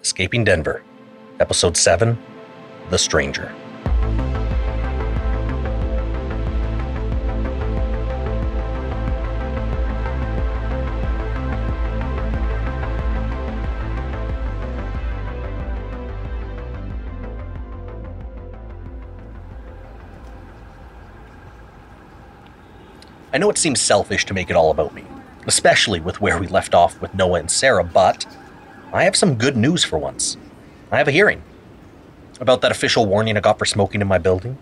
Escaping Denver, Episode 7, The Stranger. I know it seems selfish to make it all about me, especially with where we left off with Noah and Sarah, but I have some good news for once. I have a hearing about that official warning I got for smoking in my building.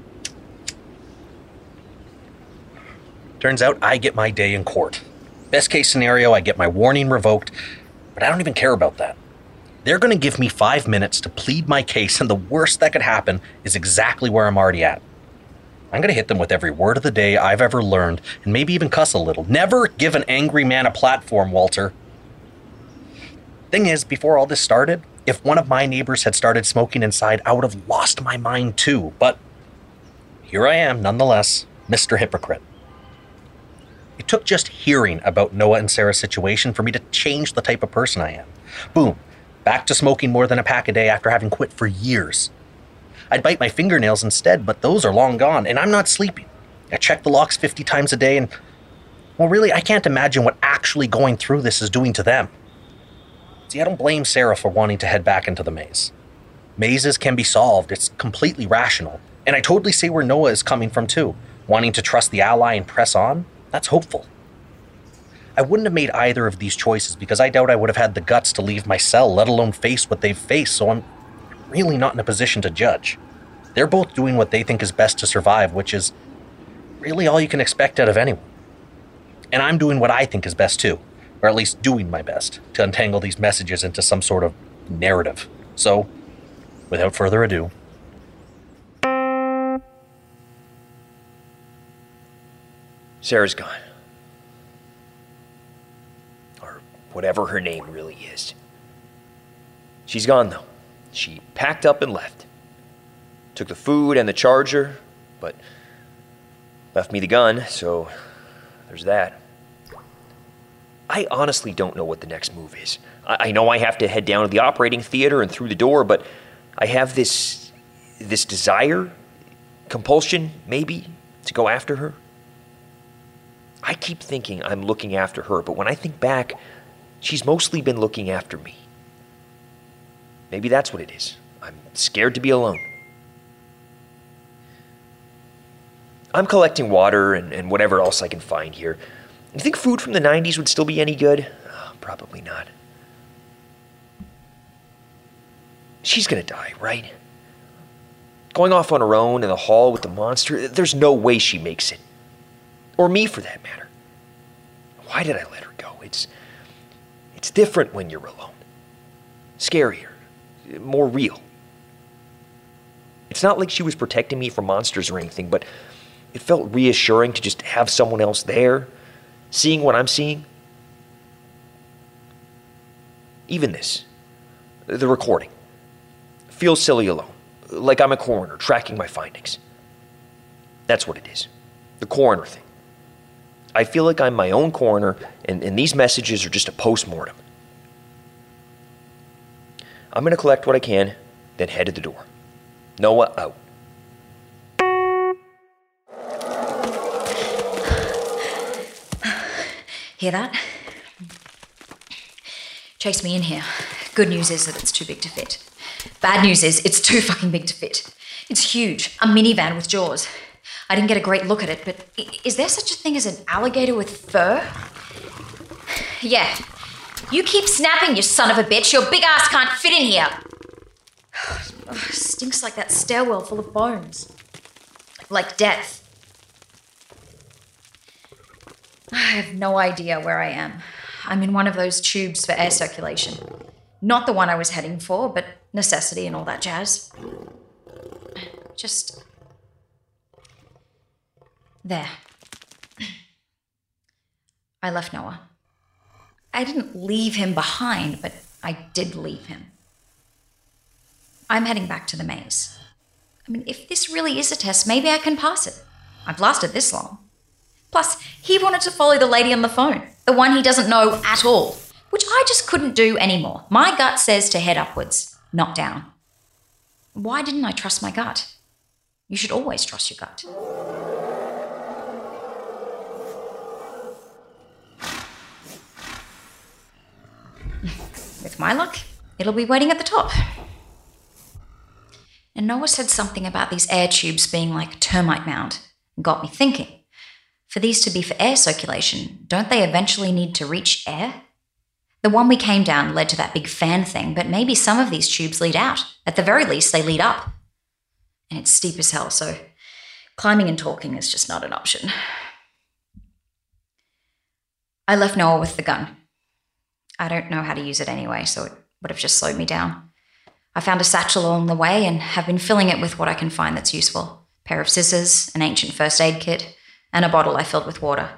Turns out I get my day in court. Best case scenario, I get my warning revoked, but I don't even care about that. They're going to give me 5 minutes to plead my case, and the worst that could happen is exactly where I'm already at. I'm going to hit them with every word of the day I've ever learned, and maybe even cuss a little. Never give an angry man a platform, Walter. Thing is, before all this started, if one of my neighbors had started smoking inside, I would have lost my mind too. But here I am, nonetheless, Mr. Hypocrite. It took just hearing about Noah and Sarah's situation for me to change the type of person I am. Boom, back to smoking more than a pack a day after having quit for years. I'd bite my fingernails instead, but those are long gone, and I'm not sleeping. I check the locks 50 times a day, and, well, really, I can't imagine what actually going through this is doing to them. See, I don't blame Sarah for wanting to head back into the maze. Mazes can be solved, it's completely rational, and I totally see where Noah is coming from too. Wanting to trust the ally and press on, that's hopeful. I wouldn't have made either of these choices because I doubt I would have had the guts to leave my cell, let alone face what they've faced, so I'm really not in a position to judge. They're both doing what they think is best to survive, which is really all you can expect out of anyone. And I'm doing what I think is best too, or at least doing my best to untangle these messages into some sort of narrative. So, without further ado, Sarah's gone. Or whatever her name really is. She's gone though. She packed up and left. Took the food and the charger, but left me the gun, so there's that. I honestly don't know what the next move is. I know I have to head down to the operating theater and through the door, but I have this desire, compulsion maybe, to go after her. I keep thinking I'm looking after her, but when I think back, she's mostly been looking after me. Maybe that's what it is. I'm scared to be alone. I'm collecting water and whatever else I can find here. You think food from the 90s would still be any good? Oh, probably not. She's gonna die, right? Going off on her own in the hall with the monster, there's no way she makes it. Or me, for that matter. Why did I let her go? It's different when you're alone. Scarier. More real. It's not like she was protecting me from monsters or anything, but it felt reassuring to just have someone else there, seeing what I'm seeing. Even this, the recording, feels silly alone, like I'm a coroner tracking my findings. That's what it is, the coroner thing. I feel like I'm my own coroner, and these messages are just a post-mortem. I'm going to collect what I can, then head to the door. Noah out. Hear that? Chase me in here. Good news is that it's too big to fit. Bad news is it's too fucking big to fit. It's huge, a minivan with jaws. I didn't get a great look at it, but is there such a thing as an alligator with fur? Yeah. You keep snapping, you son of a bitch. Your big ass can't fit in here. Stinks like that stairwell full of bones. Like death. I have no idea where I am. I'm in one of those tubes for air circulation. Not the one I was heading for, but necessity and all that jazz. Just... there. I left Noah. I didn't leave him behind, but I did leave him. I'm heading back to the maze. I mean, if this really is a test, maybe I can pass it. I've lasted this long. Plus, he wanted to follow the lady on the phone, the one he doesn't know at all, which I just couldn't do anymore. My gut says to head upwards. not down. Why didn't I trust my gut? You should always trust your gut. With my luck, it'll be waiting at the top. And Noah said something about these air tubes being like a termite mound and got me thinking. For these to be for air circulation, don't they eventually need to reach air? The one we came down led to that big fan thing, but maybe some of these tubes lead out. At the very least, they lead up. And it's steep as hell, so climbing and talking is just not an option. I left Noah with the gun. I don't know how to use it anyway, so it would have just slowed me down. I found a satchel along the way and have been filling it with what I can find that's useful. A pair of scissors, an ancient first aid kit, and a bottle I filled with water.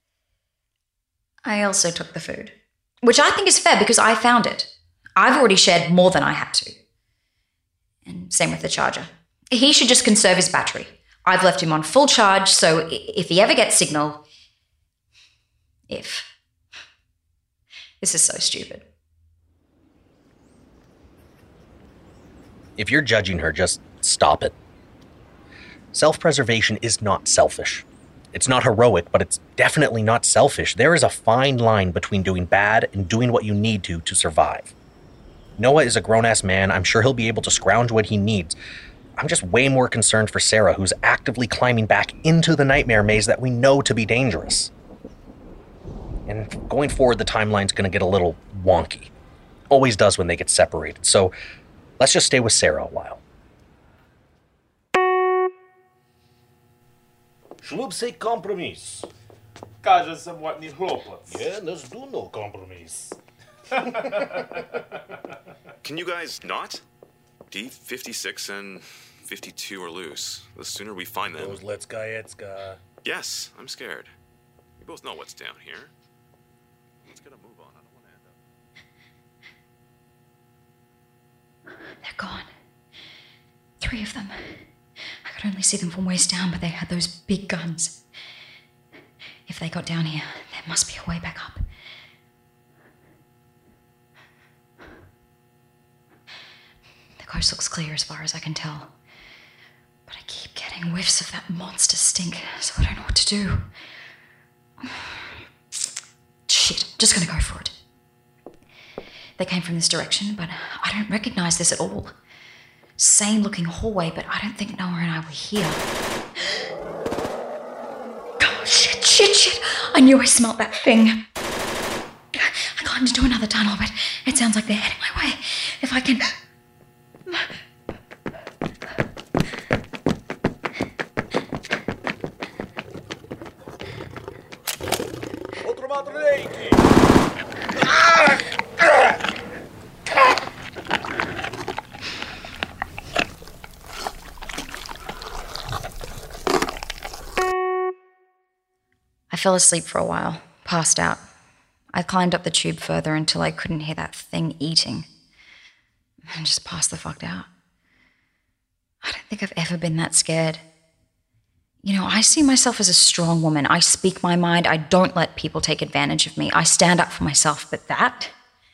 I also took the food, which I think is fair because I found it. I've already shared more than I had to. And same with the charger. He should just conserve his battery. I've left him on full charge, so if he ever gets signal... If... This is so stupid. If you're judging her, just stop it. Self-preservation is not selfish. It's not heroic, but it's definitely not selfish. There is a fine line between doing bad and doing what you need to survive. Noah is a grown-ass man. I'm sure he'll be able to scrounge what he needs. I'm just way more concerned for Sarah, who's actively climbing back into the nightmare maze that we know to be dangerous. And going forward, the timeline's going to get a little wonky. Always does when they get separated. So let's just stay with Sarah a while. Шлюб сей компромис. Каже самотній хлопець. Я не здумав компромис. Can you guys not? D56 and 52 are loose. The sooner we find them... Ецка. Yes, I'm scared. We both know what's down here. Let's get a move on. I don't want to end up... They're gone. 3 of them. I could only see them from waist down, but they had those big guns. If they got down here, there must be a way back up. The coast looks clear as far as I can tell. But I keep getting whiffs of that monster stink, so I don't know what to do. Shit, just gonna go for it. They came from this direction, but I don't recognize this at all. Same looking hallway, but I don't think Noah and I were here. Oh, shit. I knew I smelt that thing. I climbed into another tunnel, but it sounds like they're heading my way. If I can... I fell asleep for a while, passed out. I climbed up the tube further until I couldn't hear that thing eating. And just passed the fuck out. I don't think I've ever been that scared. You know, I see myself as a strong woman. I speak my mind. I don't let people take advantage of me. I stand up for myself. But that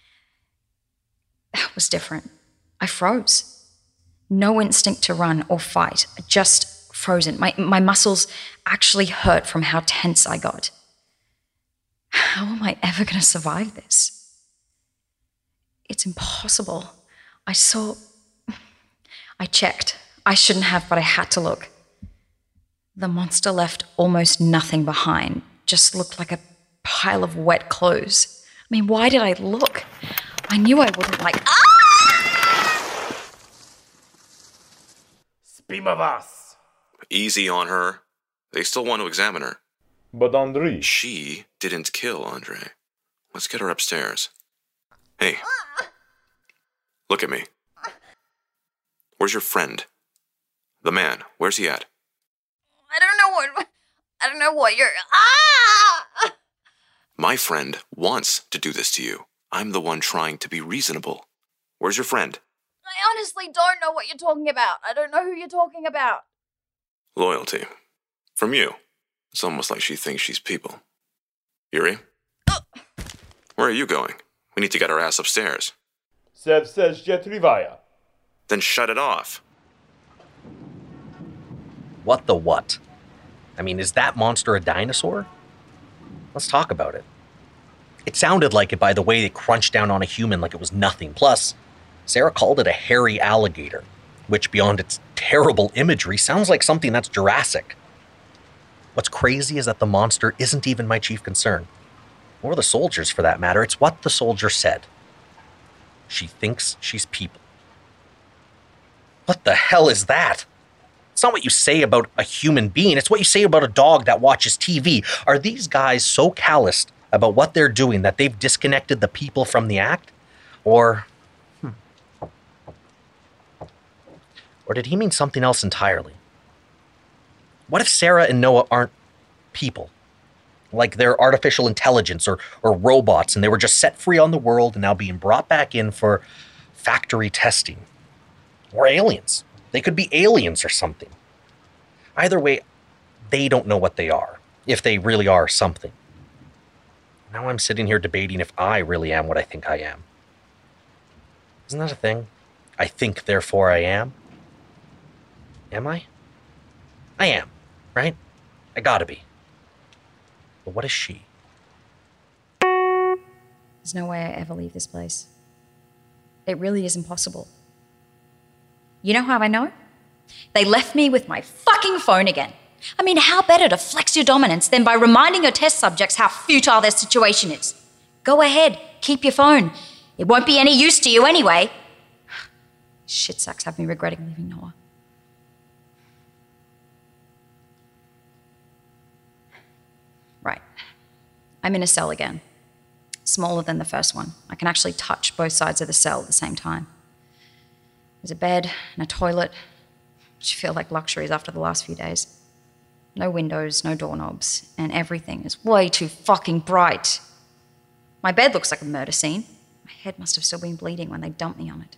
was different. I froze. No instinct to run or fight. Just frozen. My muscles actually hurt from how tense I got. How am I ever going to survive this? It's impossible. I checked. I shouldn't have, but I had to look. The monster left almost nothing behind. Just looked like a pile of wet clothes. I mean, why did I look? I knew I wouldn't like... Ah! Spíme vás. Easy on her. They still want to examine her. But Andrei... She didn't kill Andre. Let's get her upstairs. Hey. Look at me. Where's your friend? The man. Where's he at? I don't know what you're... Ah! My friend wants to do this to you. I'm the one trying to be reasonable. Where's your friend? I honestly don't know what you're talking about. I don't know who you're talking about. Loyalty. From you. It's almost like she thinks she's people. Yuri? Where are you going? We need to get our ass upstairs. Це все ще триває. Then shut it off. What the what? I mean, is that monster a dinosaur? Let's talk about it. It sounded like it by the way it crunched down on a human like it was nothing. Plus, Sarah called it a hairy alligator, which beyond its terrible imagery sounds like something that's Jurassic. What's crazy is that the monster isn't even my chief concern. Or the soldiers, for that matter. It's what the soldier said. She thinks she's people. What the hell is that? It's not what you say about a human being. It's what you say about a dog that watches TV. Are these guys so calloused about what they're doing that they've disconnected the people from the act? Or did he mean something else entirely? What if Sarah and Noah aren't people? Like they're artificial intelligence or robots, and they were just set free on the world and now being brought back in for factory testing. Or aliens. They could be aliens or something. Either way, they don't know what they are, if they really are something. Now I'm sitting here debating if I really am what I think I am. Isn't that a thing? I think, therefore I am. Am I? I am, right? I gotta be. But what is she? There's no way I ever leave this place. It really is impossible. You know how I know? They left me with my fucking phone again. I mean, how better to flex your dominance than by reminding your test subjects how futile their situation is? Go ahead, keep your phone. It won't be any use to you anyway. Shit sacks have me regretting leaving Noah. Right. I'm in a cell again. Smaller than the first one. I can actually touch both sides of the cell at the same time. There's a bed and a toilet, which feel like luxuries after the last few days. No windows, no doorknobs, and everything is way too fucking bright. My bed looks like a murder scene. My head must have still been bleeding when they dumped me on it.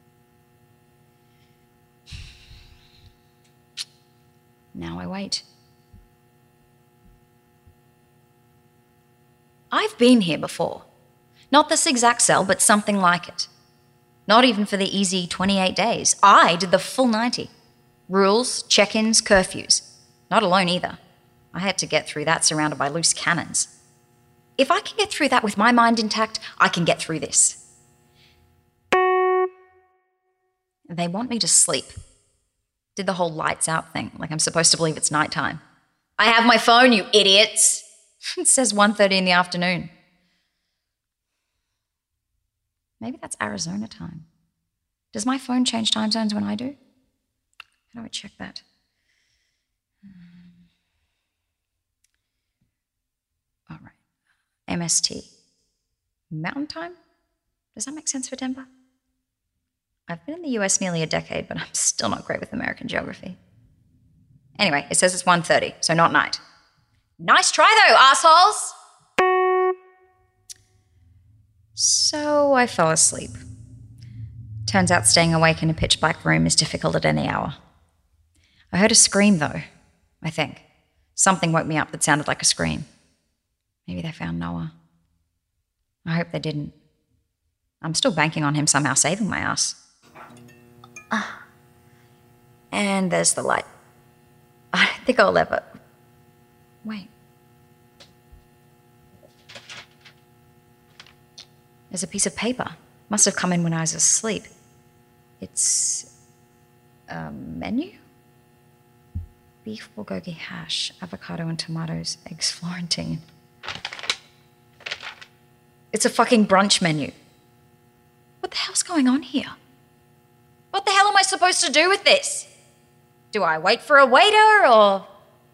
Now I wait. I've been here before. Not this exact cell, but something like it. Not even for the easy 28 days. I did the full 90. Rules, check-ins, curfews. Not alone either. I had to get through that surrounded by loose cannons. If I can get through that with my mind intact, I can get through this. They want me to sleep. Did the whole lights out thing, like I'm supposed to believe it's nighttime. I have my phone, you idiots. It says 1:30 in the afternoon. Maybe that's Arizona time. Does my phone change time zones when I do? How do I check that? All right. MST. Mountain time? Does that make sense for Denver? I've been in the US nearly a decade, but I'm still not great with American geography. Anyway, it says it's 1:30, so not night. Nice try though, assholes! So I fell asleep. Turns out staying awake in a pitch black room is difficult at any hour. I heard a scream though, I think. Something woke me up that sounded like a scream. Maybe they found Noah. I hope they didn't. I'm still banking on him somehow saving my ass. And there's the light. I don't think I'll ever... Wait. There's a piece of paper. Must have come in when I was asleep. It's a menu? Beef bulgogi hash, avocado and tomatoes, eggs Florentine. It's a fucking brunch menu. What the hell's going on here? What the hell am I supposed to do with this? Do I wait for a waiter or...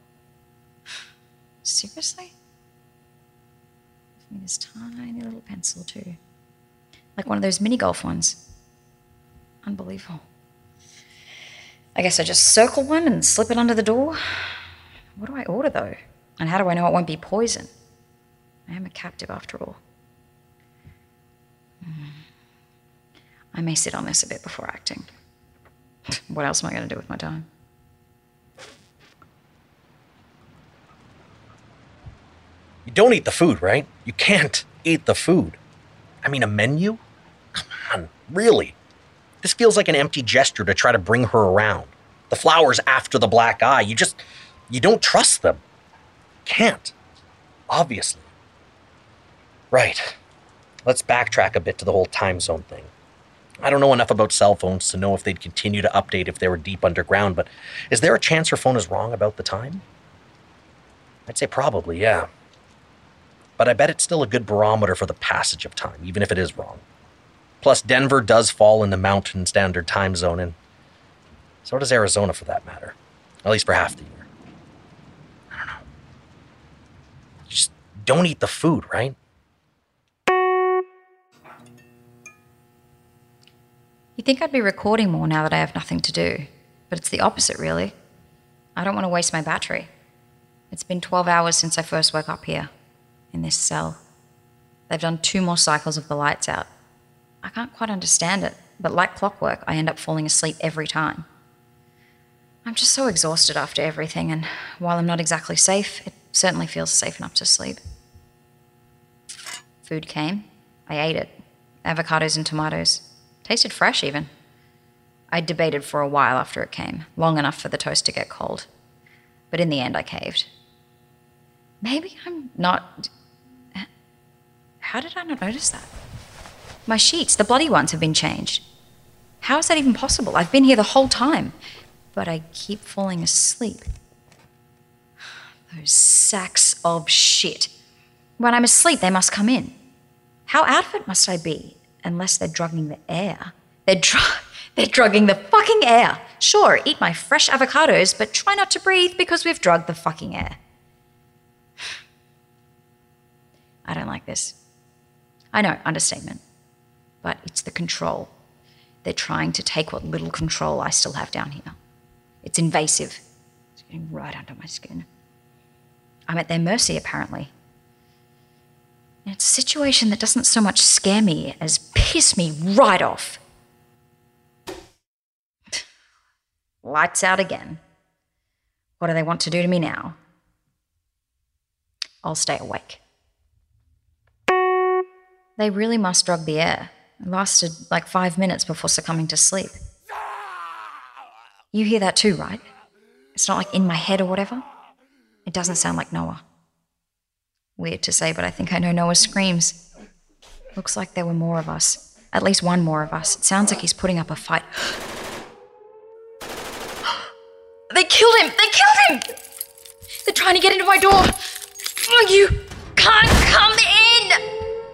Seriously? Give me this tiny little pencil too. Like one of those mini golf ones. Unbelievable. I guess I just circle one and slip it under the door. What do I order though? And how do I know it won't be poison? I am a captive after all. I may sit on this a bit before acting. What else am I going to do with my time? You don't eat the food, right? You can't eat the food. I mean, a menu? Come on, really? This feels like an empty gesture to try to bring her around. The flowers after the black eye, you don't trust them. Can't. Obviously. Right. Let's backtrack a bit to the whole time zone thing. I don't know enough about cell phones to know if they'd continue to update if they were deep underground, but is there a chance her phone is wrong about the time? I'd say probably, yeah. But I bet it's still a good barometer for the passage of time, even if it is wrong. Plus, Denver does fall in the Mountain Standard Time Zone, and so does Arizona for that matter. At least for half the year. I don't know. Just don't eat the food, right? You'd think I'd be recording more now that I have nothing to do, but it's the opposite, really. I don't want to waste my battery. It's been 12 hours since I first woke up here, in this cell. They've done 2 more cycles of the lights out. I can't quite understand it, but like clockwork, I end up falling asleep every time. I'm just so exhausted after everything, and while I'm not exactly safe, it certainly feels safe enough to sleep. Food came. I ate it. Avocados and tomatoes. Tasted fresh, even. I debated for a while after it came, long enough for the toast to get cold. But in the end, I caved. Maybe I'm not... How did I not notice that? My sheets, the bloody ones, have been changed. How is that even possible? I've been here the whole time, but I keep falling asleep. Those sacks of shit. When I'm asleep, they must come in. How out of it must I be? Unless they're drugging the air. They're drugging the fucking air. Sure, eat my fresh avocados, but try not to breathe because we've drugged the fucking air. I don't like this. I know, understatement. But it's the control. They're trying to take what little control I still have down here. It's invasive. It's getting right under my skin. I'm at their mercy, apparently. And it's a situation that doesn't so much scare me as piss me right off. Lights out again. What do they want to do to me now? I'll stay awake. They really must drug the air. It lasted like 5 minutes before succumbing to sleep. You hear that too, right? It's not like in my head or whatever. It doesn't sound like Noah. Weird to say, but I think I know Noah's screams. Looks like there were more of us. At least one more of us. It sounds like he's putting up a fight. They killed him! They killed him! They're trying to get into my door. Oh, you can't come in!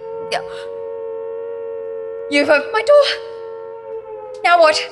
You've opened my door. Now what?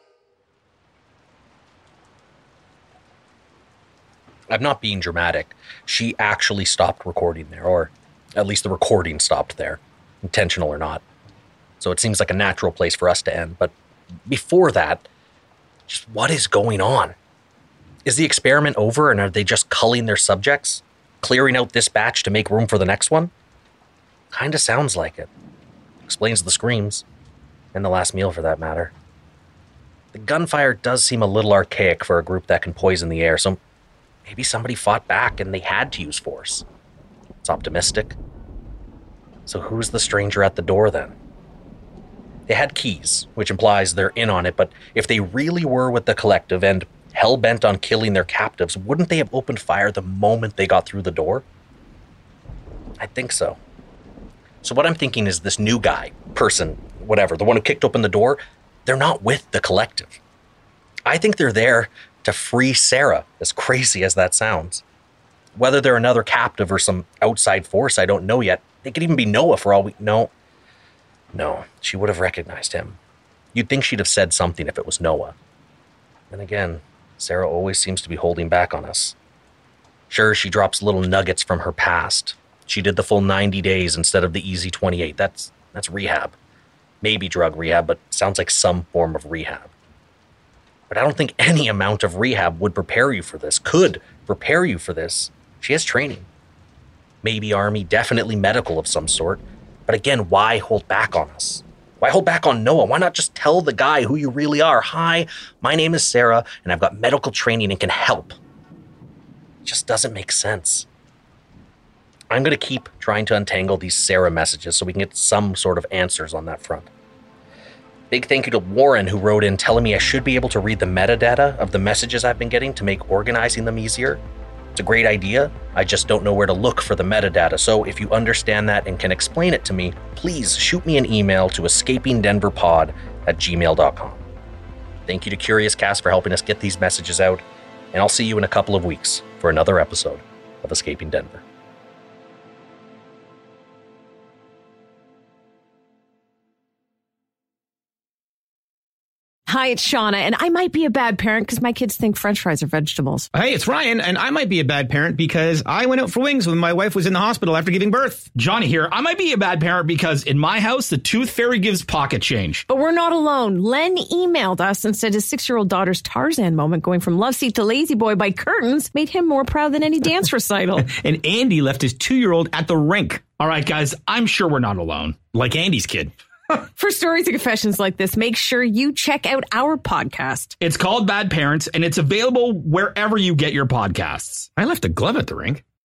I'm not being dramatic. She actually stopped recording there, or at least the recording stopped there, intentional or not. So it seems like a natural place for us to end. But before that, just what is going on? Is the experiment over and are they just culling their subjects? Clearing out this batch to make room for the next one? Kinda sounds like it. Explains the screams. And the last meal for that matter. The gunfire does seem a little archaic for a group that can poison the air, so maybe somebody fought back and they had to use force. It's optimistic. So who's the stranger at the door then? They had keys, which implies they're in on it, but if they really were with the collective and hell-bent on killing their captives, wouldn't they have opened fire the moment they got through the door? I think so. So what I'm thinking is this new guy, person, whatever, the one who kicked open the door, they're not with the collective. I think they're there to free Sarah, as crazy as that sounds. Whether they're another captive or some outside force, I don't know yet. They could even be Noah for all we know. No, she would have recognized him. You'd think she'd have said something if it was Noah. And again, Sarah always seems to be holding back on us. Sure, she drops little nuggets from her past. She did the full 90 days instead of the easy 28. That's rehab. Maybe drug rehab, but sounds like some form of rehab. But I don't think any amount of rehab would prepare you for this, could prepare you for this. She has training. Maybe army, definitely medical of some sort. But again, why hold back on us? Why hold back on Noah? Why not just tell the guy who you really are? Hi, my name is Sarah, and I've got medical training and can help. It just doesn't make sense. I'm going to keep trying to untangle these Sarah messages so we can get some sort of answers on that front. Big thank you to Warren, who wrote in telling me I should be able to read the metadata of the messages I've been getting to make organizing them easier. It's a great idea. I just don't know where to look for the metadata. So if you understand that and can explain it to me, please shoot me an email to escapingdenverpod@gmail.com. Thank you to Curious Cast for helping us get these messages out, and I'll see you in a couple of weeks for another episode of Escaping Denver. Hi, it's Shauna, and I might be a bad parent because my kids think French fries are vegetables. Hey, it's Ryan, and I might be a bad parent because I went out for wings when my wife was in the hospital after giving birth. Johnny here. I might be a bad parent because in my house, the tooth fairy gives pocket change. But we're not alone. Len emailed us and said his 6-year-old daughter's Tarzan moment going from love seat to lazy boy by curtains made him more proud than any dance recital. And Andy left his 2-year-old at the rink. All right, guys, I'm sure we're not alone. Like Andy's kid. For stories and confessions like this, make sure you check out our podcast. It's called Bad Parents, and it's available wherever you get your podcasts. I left a glove at the rink.